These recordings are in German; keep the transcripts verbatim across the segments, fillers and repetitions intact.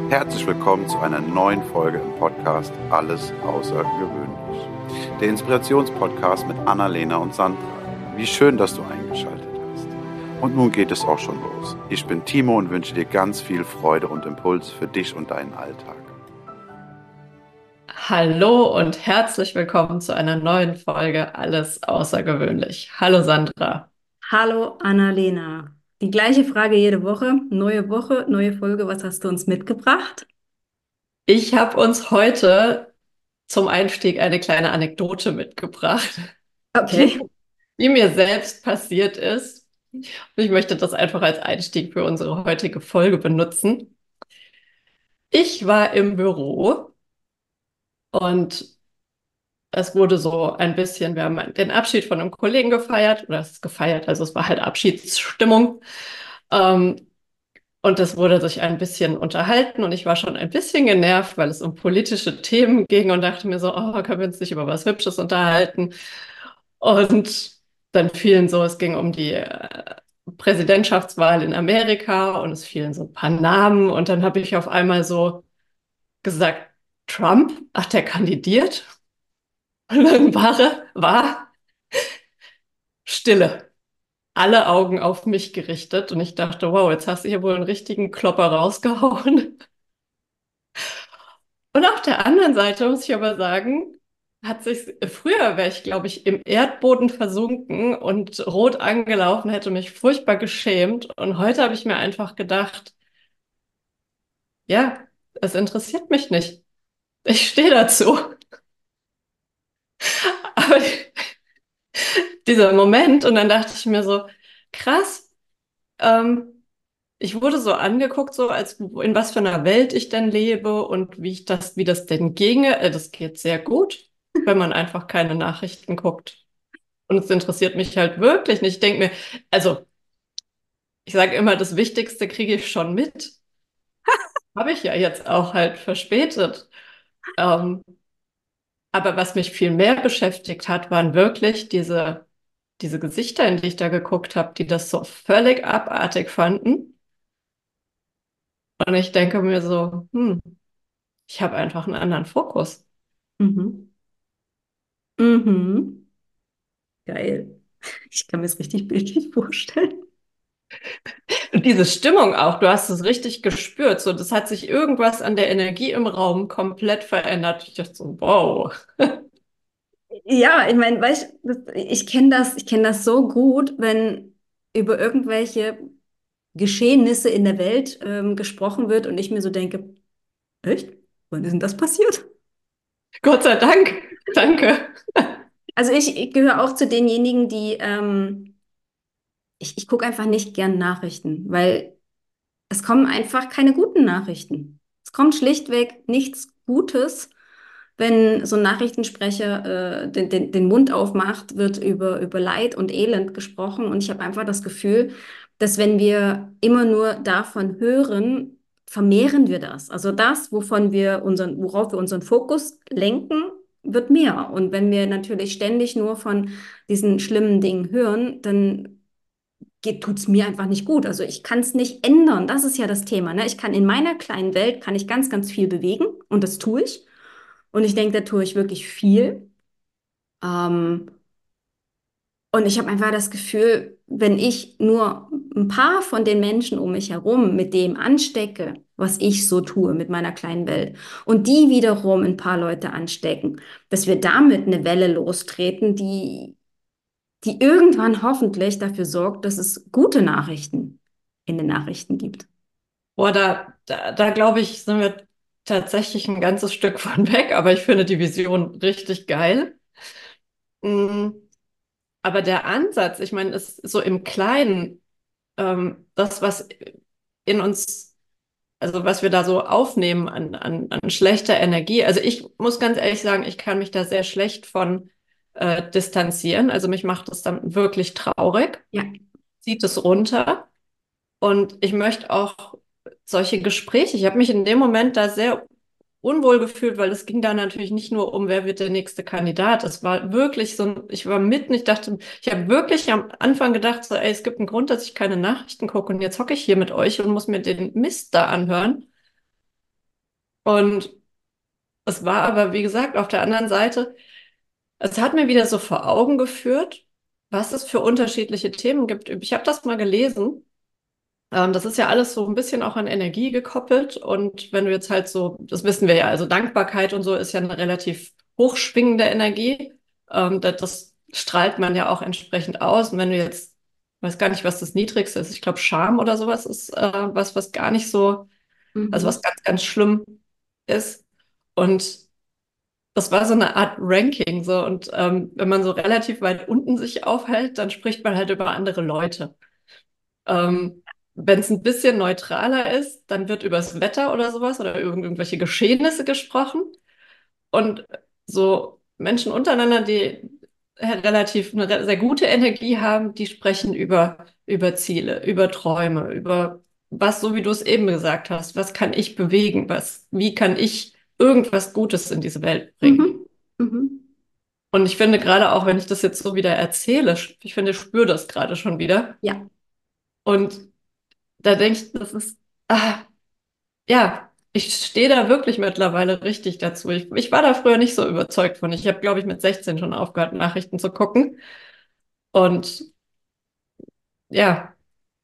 Herzlich willkommen zu einer neuen Folge im Podcast Alles Außergewöhnlich. Der Inspirationspodcast mit Annalena und Sandra. Wie schön, dass du eingeschaltet hast. Und nun geht es auch schon los. Ich bin Timo und wünsche dir ganz viel Freude und Impuls für dich und deinen Alltag. Hallo und herzlich willkommen zu einer neuen Folge Alles Außergewöhnlich. Hallo Sandra. Hallo Annalena. Die gleiche Frage jede Woche. Neue Woche, neue Folge. Was hast du uns mitgebracht? Ich habe uns heute zum Einstieg eine kleine Anekdote mitgebracht, die, Okay. die mir selbst passiert ist. Und ich möchte das einfach als Einstieg für unsere heutige Folge benutzen. Ich war im Büro und es wurde so ein bisschen, wir haben den Abschied von einem Kollegen gefeiert, oder es ist gefeiert, also es war halt Abschiedsstimmung. Ähm, Und es wurde sich ein bisschen unterhalten und ich war schon ein bisschen genervt, weil es um politische Themen ging und dachte mir so, oh, können wir uns nicht über was Hübsches unterhalten? Und dann fielen so, es ging um die äh, Präsidentschaftswahl in Amerika und es fielen so ein paar Namen und dann habe ich auf einmal so gesagt, Trump, ach, der kandidiert? Und dann war, war Stille. Alle Augen auf mich gerichtet und ich dachte, wow, jetzt hast du hier wohl einen richtigen Klopper rausgehauen. Und auf der anderen Seite muss ich aber sagen, hat sich früher wäre ich, glaube ich, im Erdboden versunken und rot angelaufen, hätte mich furchtbar geschämt. Und heute habe ich mir einfach gedacht, ja, es interessiert mich nicht. Ich stehe dazu. Aber dieser Moment, und dann dachte ich mir so, krass, ähm, ich wurde so angeguckt, so als in was für einer Welt ich denn lebe und wie ich das, wie das denn ginge. Äh, Das geht sehr gut, wenn man einfach keine Nachrichten guckt. Und es interessiert mich halt wirklich nicht. Ich denke mir, also ich sage immer, das Wichtigste kriege ich schon mit. Habe ich ja jetzt auch halt verspätet. Ähm, aber was mich viel mehr beschäftigt hat, waren wirklich diese, diese Gesichter, in die ich da geguckt habe, die das so völlig abartig fanden. Und ich denke mir so, hm, ich habe einfach einen anderen Fokus. Mhm. Mhm. Geil. Ich kann mir es richtig bildlich vorstellen. Und diese Stimmung auch, du hast es richtig gespürt. So, das hat sich irgendwas an der Energie im Raum komplett verändert. Ich dachte so, wow. Ja, ich meine, weißt du, das- ich kenne das, ich kenne das so gut, wenn über irgendwelche Geschehnisse in der Welt ähm, gesprochen wird und ich mir so denke, echt? Wann ist denn das passiert? Gott sei Dank. Danke. Also ich, ich gehöre auch zu denjenigen, die ähm, ich, ich gucke einfach nicht gern Nachrichten, weil es kommen einfach keine guten Nachrichten. Es kommt schlichtweg nichts Gutes, wenn so ein Nachrichtensprecher äh, den, den, den Mund aufmacht, wird über, über Leid und Elend gesprochen. Und ich habe einfach das Gefühl, dass wenn wir immer nur davon hören, vermehren wir das. Also das, wovon wir unseren, worauf wir unseren Fokus lenken, wird mehr. Und wenn wir natürlich ständig nur von diesen schlimmen Dingen hören, dann geht, tut's mir einfach nicht gut. Also ich kann es nicht ändern. Das ist ja das Thema, ne? Ich kann in meiner kleinen Welt kann ich ganz, ganz viel bewegen und das tue ich. Und ich denke, da tue ich wirklich viel. Ähm, und ich habe einfach das Gefühl, wenn ich nur ein paar von den Menschen um mich herum mit dem anstecke, was ich so tue mit meiner kleinen Welt, und die wiederum ein paar Leute anstecken, dass wir damit eine Welle lostreten, die, die irgendwann hoffentlich dafür sorgt, dass es gute Nachrichten in den Nachrichten gibt. Boah, da, da, da glaube ich, sind wir tatsächlich ein ganzes Stück von weg, aber ich finde die Vision richtig geil. Mm, aber der Ansatz, ich meine, ist so im Kleinen, ähm, das, was in uns, also was wir da so aufnehmen an, an, an schlechter Energie. Also ich muss ganz ehrlich sagen, ich kann mich da sehr schlecht von äh, distanzieren. Also mich macht das dann wirklich traurig, Ja. zieht es runter. Und ich möchte auch solche Gespräche, ich habe mich in dem Moment da sehr unwohl gefühlt, weil es ging da natürlich nicht nur um, wer wird der nächste Kandidat. Es war wirklich so, ein- ich war mitten, ich dachte, ich habe wirklich am Anfang gedacht, so, ey, es gibt einen Grund, dass ich keine Nachrichten gucke und jetzt hocke ich hier mit euch und muss mir den Mist da anhören. Und es war aber, wie gesagt, auf der anderen Seite, es hat mir wieder so vor Augen geführt, was es für unterschiedliche Themen gibt. Ich habe das mal gelesen. Ähm, das ist ja alles so ein bisschen auch an Energie gekoppelt. Und wenn du jetzt halt so, das wissen wir ja, also Dankbarkeit und so ist ja eine relativ hochschwingende Energie. Ähm, das, das strahlt man ja auch entsprechend aus. Und wenn du jetzt, ich weiß gar nicht, was das Niedrigste ist, ich glaube, Scham oder sowas ist äh, was, was gar nicht so, also was Mhm. ganz, ganz schlimm ist. Und das war so eine Art Ranking, so. Und ähm, wenn man so relativ weit unten sich aufhält, dann spricht man halt über andere Leute. Ähm, Wenn es ein bisschen neutraler ist, dann wird über das Wetter oder sowas oder über irgendwelche Geschehnisse gesprochen. Und so Menschen untereinander, die relativ eine re- sehr gute Energie haben, die sprechen über, über Ziele, über Träume, über was, so wie du es eben gesagt hast, was kann ich bewegen, was, wie kann ich irgendwas Gutes in diese Welt bringen. Mhm. Mhm. Und ich finde gerade auch, wenn ich das jetzt so wieder erzähle, ich finde, ich spüre das gerade schon wieder. Ja. Und da denke ich, das ist, ah, ja, ich stehe da wirklich mittlerweile richtig dazu. Ich, ich war da früher nicht so überzeugt von. Ich habe, glaube ich, mit sechzehn schon aufgehört, Nachrichten zu gucken. Und ja,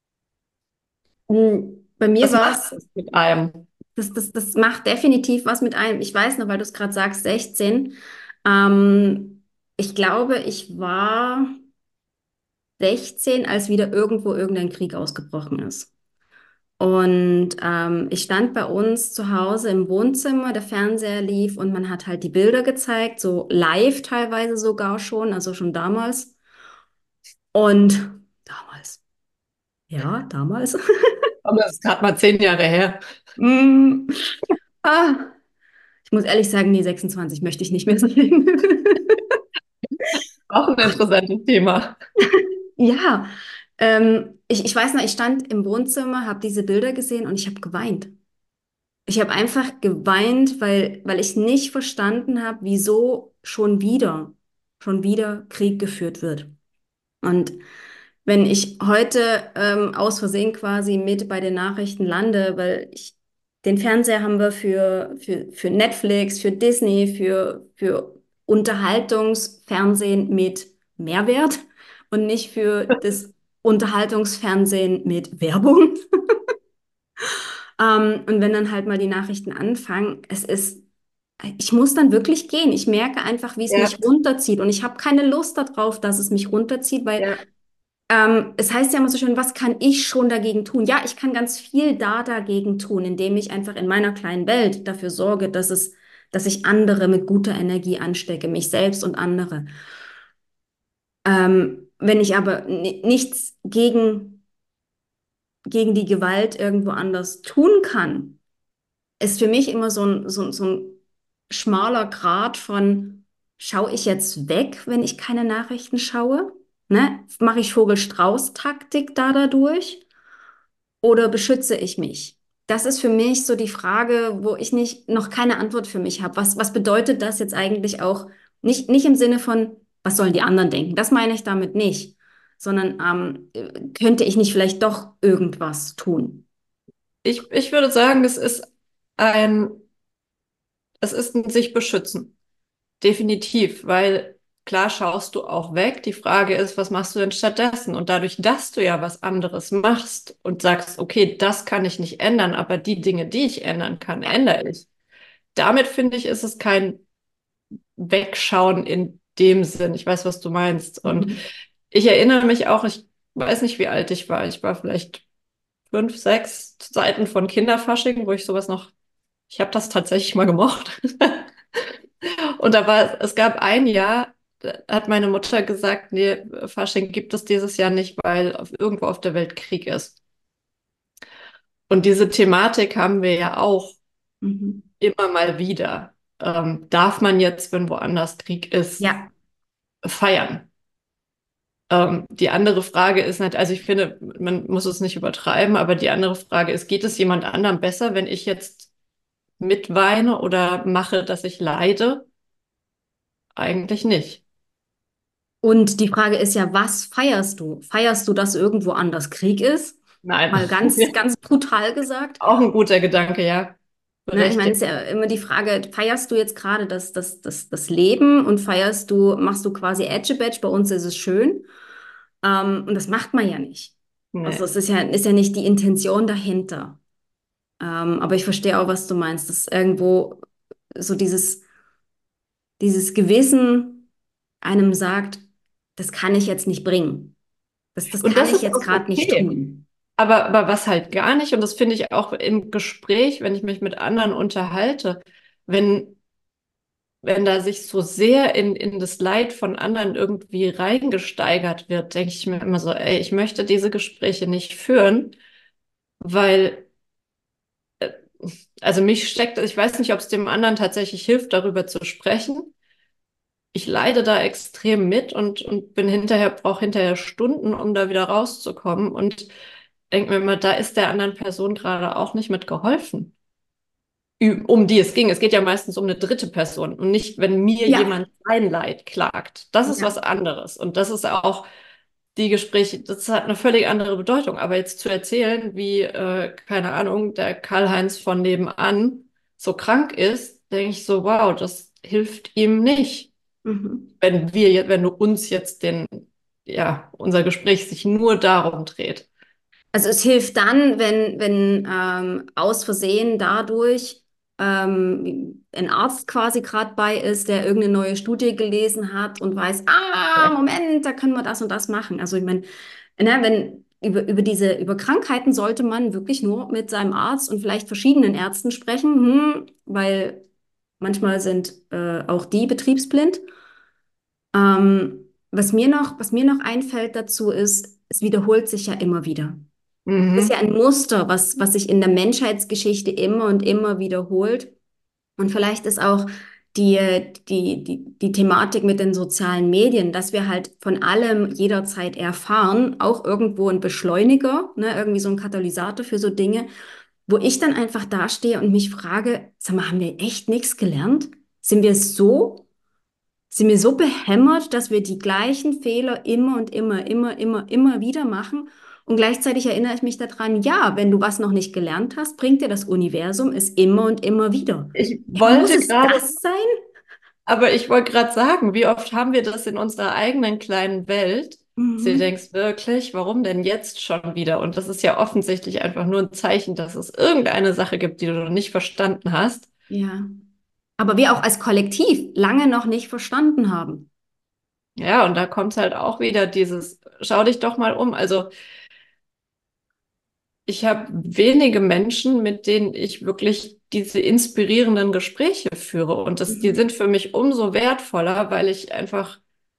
Mhm. Bei mir was war macht es, das mit einem? das, das, das macht definitiv was mit einem. Ich weiß noch, weil du es gerade sagst, sechzehn. Ähm, ich glaube, ich war sechzehn, als wieder irgendwo irgendein Krieg ausgebrochen ist. Und ähm, ich stand bei uns zu Hause im Wohnzimmer, der Fernseher lief und man hat halt die Bilder gezeigt, so live teilweise sogar schon, also schon damals. Und damals, ja, damals. Aber das ist gerade mal zehn Jahre her. Mm, ah, ich muss ehrlich sagen, nee, sechsundzwanzig möchte ich nicht mehr sein. Auch ein interessantes Thema. Ja, ähm, ich, ich weiß noch, ich stand im Wohnzimmer, habe diese Bilder gesehen und ich habe geweint. Ich habe einfach geweint, weil, weil ich nicht verstanden habe, wieso schon wieder, schon wieder Krieg geführt wird. Und wenn ich heute ähm, aus Versehen quasi mit bei den Nachrichten lande, weil ich, den Fernseher haben wir für, für, für Netflix, für Disney, für, für Unterhaltungsfernsehen mit Mehrwert und nicht für das Unterhaltungsfernsehen mit Werbung. Ähm, und wenn dann halt mal die Nachrichten anfangen, es ist, ich muss dann wirklich gehen. Ich merke einfach, wie es Ja, mich runterzieht. Und ich habe keine Lust darauf, dass es mich runterzieht, weil ja. ähm, es heißt ja immer so schön, was kann ich schon dagegen tun? Ja, ich kann ganz viel da dagegen tun, indem ich einfach in meiner kleinen Welt dafür sorge, dass es, dass ich andere mit guter Energie anstecke, mich selbst und andere. Ähm, wenn ich aber ni- nichts gegen, gegen die Gewalt irgendwo anders tun kann, ist für mich immer so ein, so, ein- so ein schmaler Grat von, schaue ich jetzt weg, wenn ich keine Nachrichten schaue? Ne? Mache ich Vogel-Strauß-Taktik da dadurch? Oder beschütze ich mich? Das ist für mich so die Frage, wo ich nicht, noch keine Antwort für mich habe. Was, was bedeutet das jetzt eigentlich auch? Nicht, nicht im Sinne von, was sollen die anderen denken? Das meine ich damit nicht, sondern ähm, äh, könnte ich nicht vielleicht doch irgendwas tun? Ich, ich würde sagen, es ist ein, es ist ein sich beschützen. Definitiv, weil klar schaust du auch weg. Die Frage ist, was machst du denn stattdessen? Und dadurch, dass du ja was anderes machst und sagst, okay, das kann ich nicht ändern, aber die Dinge, die ich ändern kann, ändere ich. Damit finde ich, ist es kein Wegschauen in dem Sinn. Ich weiß, was du meinst. Und Mhm. ich erinnere mich auch, ich weiß nicht, wie alt ich war. Ich war vielleicht fünf, sechs Seiten von Kinderfasching, wo ich sowas noch, ich habe das tatsächlich mal gemocht. Und da war, es gab ein Jahr, da hat meine Mutter gesagt, nee, Fasching gibt es dieses Jahr nicht, weil auf, irgendwo auf der Welt Krieg ist. Und diese Thematik haben wir ja auch Mhm. immer mal wieder. Ähm, darf man jetzt, wenn woanders Krieg ist, Ja. feiern? Ähm, die andere Frage ist nicht, also ich finde, man muss es nicht übertreiben, aber die andere Frage ist, geht es jemand anderem besser, wenn ich jetzt mitweine oder mache, dass ich leide? Eigentlich nicht. Und die Frage ist ja, was feierst du? Feierst du, dass irgendwo anders Krieg ist? Nein. Mal ganz, ganz brutal gesagt. Auch ein guter Gedanke, ja. Ne, ich meine, berechtigt. es ist ja immer die Frage, feierst du jetzt gerade das, das, das, das Leben und feierst du, machst du quasi Edge-Badge, bei uns ist es schön. Ähm, und das macht man ja nicht. Also Nee. es ist ja, ist ja nicht die Intention dahinter. Ähm, aber ich verstehe auch, was du meinst, dass irgendwo so dieses, dieses Gewissen einem sagt, das kann ich jetzt nicht bringen. Das, das Und kann das ich ist jetzt auch gerade nicht okay. tun. Aber, aber was halt gar nicht, und das finde ich auch im Gespräch, wenn ich mich mit anderen unterhalte, wenn, wenn da sich so sehr in, in das Leid von anderen irgendwie reingesteigert wird, denke ich mir immer so, ey, ich möchte diese Gespräche nicht führen, weil, also mich steckt, ich weiß nicht, ob es dem anderen tatsächlich hilft, darüber zu sprechen. Ich leide da extrem mit und, und bin hinterher, brauche hinterher Stunden, um da wieder rauszukommen und denke mir immer, da ist der anderen Person gerade auch nicht mit geholfen, ü- um die es ging. Es geht ja meistens um eine dritte Person und nicht, wenn mir Ja, jemand sein Leid klagt. Das ist was ja. anderes. Und das ist auch die Gespräche, das hat eine völlig andere Bedeutung. Aber jetzt zu erzählen, wie, äh, keine Ahnung, der Karl-Heinz von nebenan so krank ist, denke ich so, wow, das hilft ihm nicht. Mhm. Wenn wir, jetzt- wenn du uns jetzt den, ja, unser Gespräch sich nur darum dreht. Also es hilft dann, wenn, wenn ähm, aus Versehen dadurch ähm, ein Arzt quasi gerade bei ist, der irgendeine neue Studie gelesen hat und weiß, ah, Ja. Moment, da können wir das und das machen. Also ich meine, ne, wenn über, über diese, über Krankheiten sollte man wirklich nur mit seinem Arzt und vielleicht verschiedenen Ärzten sprechen, hm, weil manchmal sind äh, auch die betriebsblind. Ähm, was mir noch, was mir noch einfällt dazu ist, es wiederholt sich ja immer wieder. Das ist ja Mhm. ein Muster, was, was sich in der Menschheitsgeschichte immer und immer wiederholt. Und vielleicht ist auch die, die, die, die Thematik mit den sozialen Medien, dass wir halt von allem jederzeit erfahren, auch irgendwo ein Beschleuniger, ne, irgendwie so ein Katalysator für so Dinge, wo ich dann einfach dastehe und mich frage, sag mal, haben wir echt nichts gelernt? Sind wir so sind wir so behämmert, dass wir die gleichen Fehler immer und immer, immer, immer, immer wieder machen. Und gleichzeitig erinnere ich mich daran, ja, wenn du was noch nicht gelernt hast, bringt dir das Universum es immer und immer wieder. Ich Ja, muss wollte es gerade, das sein? aber ich wollte gerade sagen, wie oft haben wir das in unserer eigenen kleinen Welt? Sie Mhm. denkst wirklich, warum denn jetzt schon wieder? Und das ist ja offensichtlich einfach nur ein Zeichen, dass es irgendeine Sache gibt, die du noch nicht verstanden hast. Ja. Aber wir auch als Kollektiv lange noch nicht verstanden haben. Ja, und da kommt halt auch wieder dieses, schau dich doch mal um. Also ich habe wenige Menschen, mit denen ich wirklich diese inspirierenden Gespräche führe. Und das, die Mhm. sind für mich umso wertvoller, weil ich einfach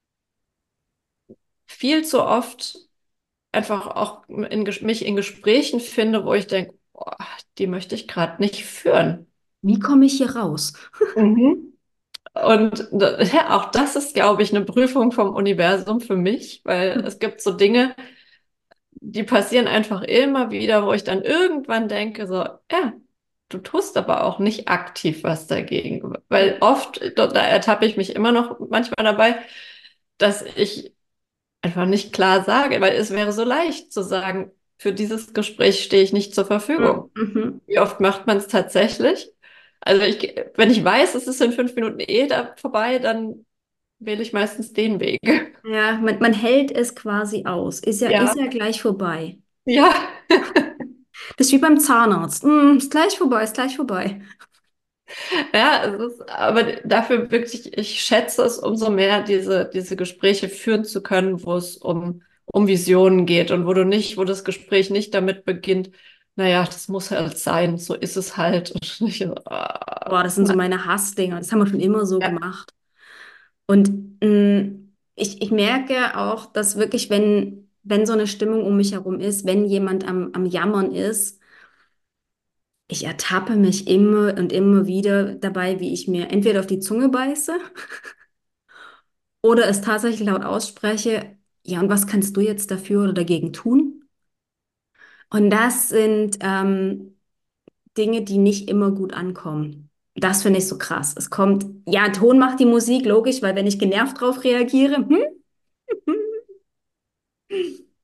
viel zu oft einfach auch in, Ges- mich in Gesprächen finde, wo ich denke, boah, die möchte ich gerade nicht führen. Wie komme ich hier raus? Mhm. Und da- ja, auch das ist, glaube ich, eine Prüfung vom Universum für mich, weil es gibt so Dinge, die passieren einfach immer wieder, wo ich dann irgendwann denke, so, ja, du tust aber auch nicht aktiv was dagegen. Weil oft, da, da ertappe ich mich immer noch manchmal dabei, dass ich einfach nicht klar sage, weil es wäre so leicht zu sagen, für dieses Gespräch stehe ich nicht zur Verfügung. Mhm. Wie oft macht man es tatsächlich? Also ich, wenn ich weiß, es ist in fünf Minuten eh da vorbei, dann wähle ich meistens den Weg. Ja, man, man hält es quasi aus. Ist ja, Ja, ist ja gleich vorbei. ja. Das ist wie beim Zahnarzt. Mm, ist gleich vorbei, ist gleich vorbei. Ja, es ist, aber dafür wirklich, ich schätze es umso mehr, diese, diese Gespräche führen zu können, wo es um, um Visionen geht und wo du nicht, wo das Gespräch nicht damit beginnt, naja, das muss halt sein, so ist es halt. Und nicht, so, ah, Boah, das sind so nein. meine Hassdinger. Das haben wir schon immer so Ja. gemacht. Und mh, ich, ich merke auch, dass wirklich, wenn, wenn so eine Stimmung um mich herum ist, wenn jemand am, am Jammern ist, ich ertappe mich immer und immer wieder dabei, wie ich mir entweder auf die Zunge beiße oder es tatsächlich laut ausspreche, ja, und was kannst du jetzt dafür oder dagegen tun? Und das sind ähm, Dinge, die nicht immer gut ankommen. Das finde ich so krass. Es kommt, ja, Ton macht die Musik, logisch, weil wenn ich genervt drauf reagiere, hm, hm,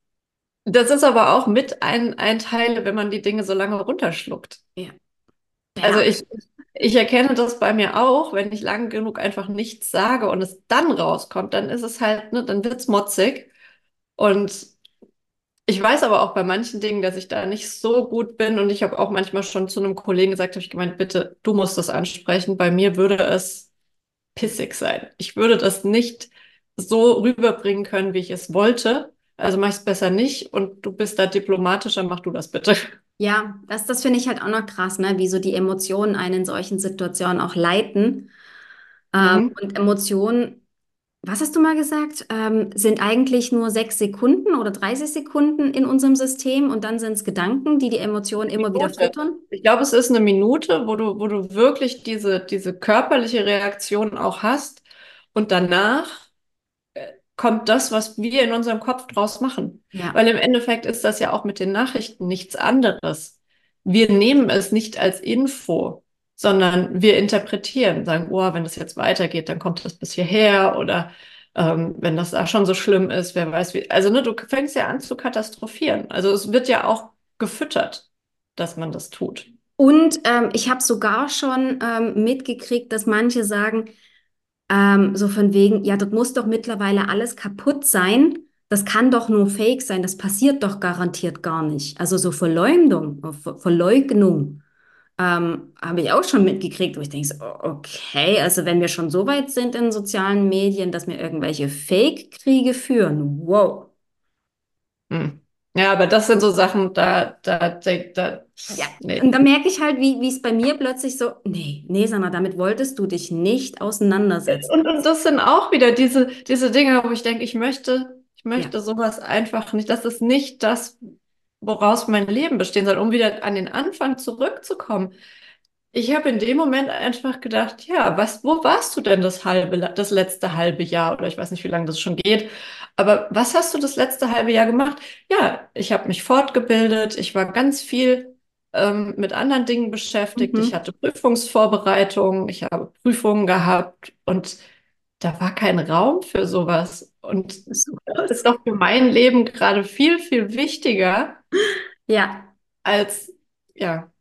Das ist aber auch mit ein, ein Teil, wenn man die Dinge so lange runterschluckt. ja, Also Ja, ich, ich erkenne das bei mir auch, wenn ich lang genug einfach nichts sage und es dann rauskommt, dann ist es halt, ne, dann wird's motzig. Und ich weiß aber auch bei manchen Dingen, dass ich da nicht so gut bin. Und ich habe auch manchmal schon zu einem Kollegen gesagt, habe ich gemeint, bitte, du musst das ansprechen. Bei mir würde es pissig sein. Ich würde das nicht so rüberbringen können, wie ich es wollte. Also mach ich es besser nicht und du bist da diplomatischer, mach du das bitte. ja, das, das finde ich halt auch noch krass, ne? Wie so die Emotionen einen in solchen Situationen auch leiten. Ähm, Mhm. und Emotionen, was hast du mal gesagt, ähm, sind eigentlich nur sechs Sekunden oder dreißig Sekunden in unserem System und dann sind es Gedanken, die die Emotionen immer wieder Minute. füttern. Ich glaube, es ist eine Minute, wo du, wo du wirklich diese, diese körperliche Reaktion auch hast und danach kommt das, was wir in unserem Kopf draus machen. Ja. Weil im Endeffekt ist das ja auch mit den Nachrichten nichts anderes. Wir nehmen es nicht als Info, sondern wir interpretieren, sagen, oh, wenn das jetzt weitergeht, dann kommt das bis hierher oder ähm, wenn das da schon so schlimm ist, wer weiß wie. Also ne, du fängst ja an zu katastrophieren. Also es wird ja auch gefüttert, dass man das tut. Und ähm, ich habe sogar schon ähm, mitgekriegt, dass manche sagen, ähm, so von wegen, ja, dort muss doch mittlerweile alles kaputt sein. Das kann doch nur Fake sein. Das passiert doch garantiert gar nicht. Also so Verleumdung, äh, Ver Verleugnung ähm, habe ich auch schon mitgekriegt, wo ich denke, so, okay, also wenn wir schon so weit sind in sozialen Medien, dass wir irgendwelche Fake-Kriege führen, wow. Hm. Ja, aber das sind so Sachen, da, da, da, da Ja, nee. und da merke ich halt, wie, wie es bei mir plötzlich so, nee, nee, Sandra, damit wolltest du dich nicht auseinandersetzen. Und, und das sind auch wieder diese, diese Dinge, wo ich denke, ich möchte, ich Ja. möchte sowas einfach nicht. Das ist nicht das, woraus mein Leben bestehen soll, um wieder an den Anfang zurückzukommen. Ich habe in dem Moment einfach gedacht, ja, was, wo warst du denn das halbe, das letzte halbe Jahr? Oder ich weiß nicht, wie lange das schon geht. Aber was hast du das letzte halbe Jahr gemacht? Ja, ich habe mich fortgebildet. Ich war ganz viel ähm, mit anderen Dingen beschäftigt. Ich Mhm. hatte Prüfungsvorbereitungen. Ich habe Prüfungen gehabt und da war kein Raum für sowas. Und Das ist so das krass. ist doch für mein Leben gerade viel, viel wichtiger Ja, als, ja,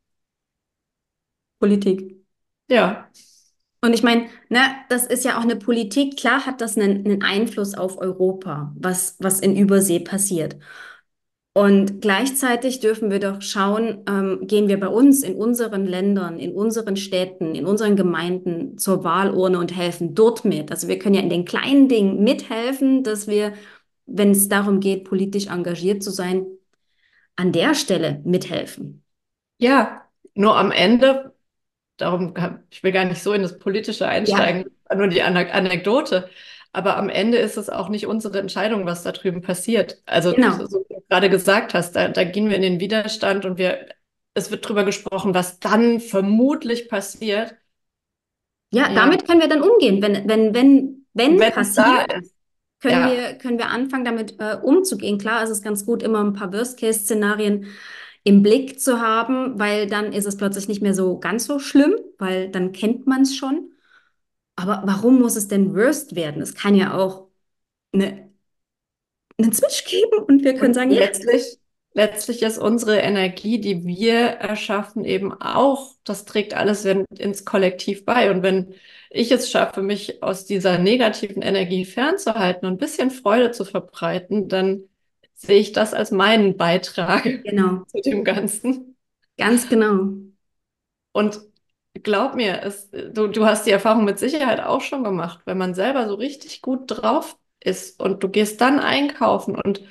Politik. ja, Und ich meine, ne, das ist ja auch eine Politik, klar hat das einen, einen Einfluss auf Europa, was, was in Übersee passiert. Und gleichzeitig dürfen wir doch schauen, ähm, gehen wir bei uns in unseren Ländern, in unseren Städten, in unseren Gemeinden zur Wahlurne und helfen dort mit. Also wir können ja in den kleinen Dingen mithelfen, dass wir, wenn es darum geht, politisch engagiert zu sein, an der Stelle mithelfen. ja. Nur am Ende darum, ich will gar nicht so in das Politische Ja, einsteigen, nur die Anek Anekdote. Aber am Ende ist es auch nicht unsere Entscheidung, was da drüben passiert. Also, so genau. so wie du gerade gesagt hast, da, da gehen wir in den Widerstand und wir, es wird drüber gesprochen, was dann vermutlich passiert. Ja, Ja, damit können wir dann umgehen. Wenn, wenn, wenn, wenn wenn es da passiert, ist. können Ja, wir, können wir anfangen, damit äh, umzugehen. Klar, es ist ganz gut, immer ein paar Worst-Case-Szenarien im Blick zu haben, weil dann ist es plötzlich nicht mehr so ganz so schlimm, weil dann kennt man es schon. Aber warum muss es denn Worst werden? Es kann ja auch eine, einen Switch geben und wir können und sagen, ja, letztlich, letztlich ist unsere Energie, die wir erschaffen, eben auch, das trägt alles in, ins Kollektiv bei. Und wenn ich es schaffe, mich aus dieser negativen Energie fernzuhalten und ein bisschen Freude zu verbreiten, dann sehe ich das als meinen Beitrag genau, zu dem Ganzen. ganz genau. Und glaub mir, es, du, du hast die Erfahrung mit Sicherheit auch schon gemacht, wenn man selber so richtig gut drauf ist und du gehst dann einkaufen und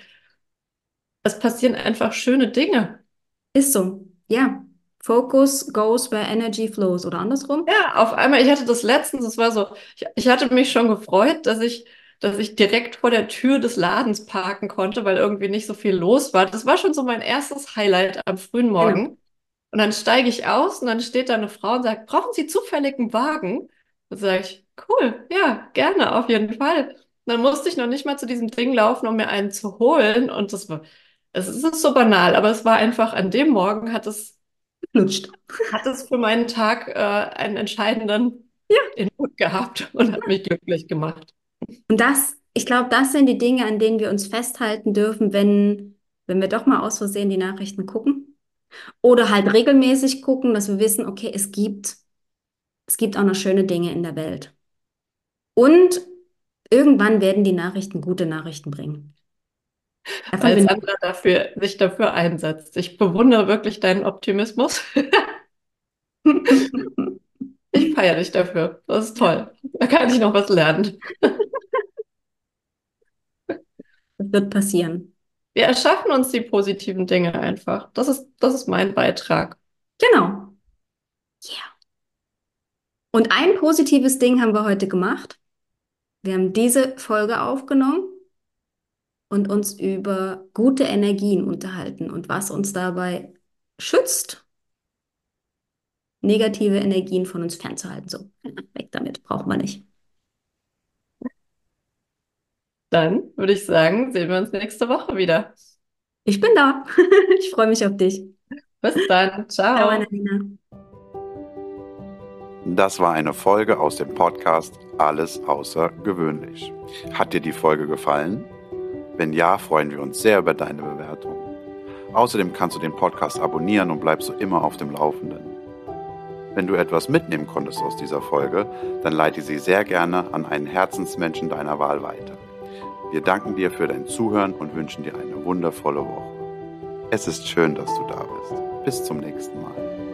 es passieren einfach schöne Dinge. Ist so. Ja. Focus goes where energy flows oder andersrum. Ja, auf einmal, ich hatte das letztens, es war so, ich, ich hatte mich schon gefreut, dass ich, dass ich direkt vor der Tür des Ladens parken konnte, weil irgendwie nicht so viel los war. Das war schon so mein erstes Highlight am frühen Genau. Morgen. Und dann steige ich aus und dann steht da eine Frau und sagt, brauchen Sie zufällig einen Wagen? Dann sage ich, cool, ja, gerne, auf jeden Fall. Dann musste ich noch nicht mal zu diesem Ding laufen, um mir einen zu holen. Und das war, es ist so banal, aber es war einfach, an dem Morgen hat es Flutscht. hat es für meinen Tag äh, einen entscheidenden Ja. Input gehabt und hat mich glücklich gemacht. Und das, ich glaube, das sind die Dinge, an denen wir uns festhalten dürfen, wenn, wenn wir doch mal aus Versehen die Nachrichten gucken. Oder halt regelmäßig gucken, dass wir wissen, okay, es gibt, es gibt auch noch schöne Dinge in der Welt. Und irgendwann werden die Nachrichten gute Nachrichten bringen. Davon Weil bin Sandra dafür, sich dafür einsetzt. Ich bewundere wirklich deinen Optimismus. ich. Ich feiere dich dafür. Das ist Ja, toll. Da kann ich noch was lernen. das wird passieren. Wir erschaffen uns die positiven Dinge einfach. Das ist, das ist mein Beitrag. Genau. Yeah. Und ein positives Ding haben wir heute gemacht. Wir haben diese Folge aufgenommen und uns über gute Energien unterhalten und was uns dabei schützt, negative Energien von uns fernzuhalten. So, weg damit, brauchen wir nicht. Dann würde ich sagen, sehen wir uns nächste Woche wieder. Ich bin da. Ich freue mich auf dich. Bis dann. Ciao, Ciao. Annalena. Das war eine Folge aus dem Podcast Alles außergewöhnlich. Hat dir die Folge gefallen? Wenn ja, freuen wir uns sehr über deine Bewertung. Außerdem kannst du den Podcast abonnieren und bleibst so immer auf dem Laufenden. Wenn du etwas mitnehmen konntest aus dieser Folge, dann leite sie sehr gerne an einen Herzensmenschen deiner Wahl weiter. Wir danken dir für dein Zuhören und wünschen dir eine wundervolle Woche. Es ist schön, dass du da bist. Bis zum nächsten Mal.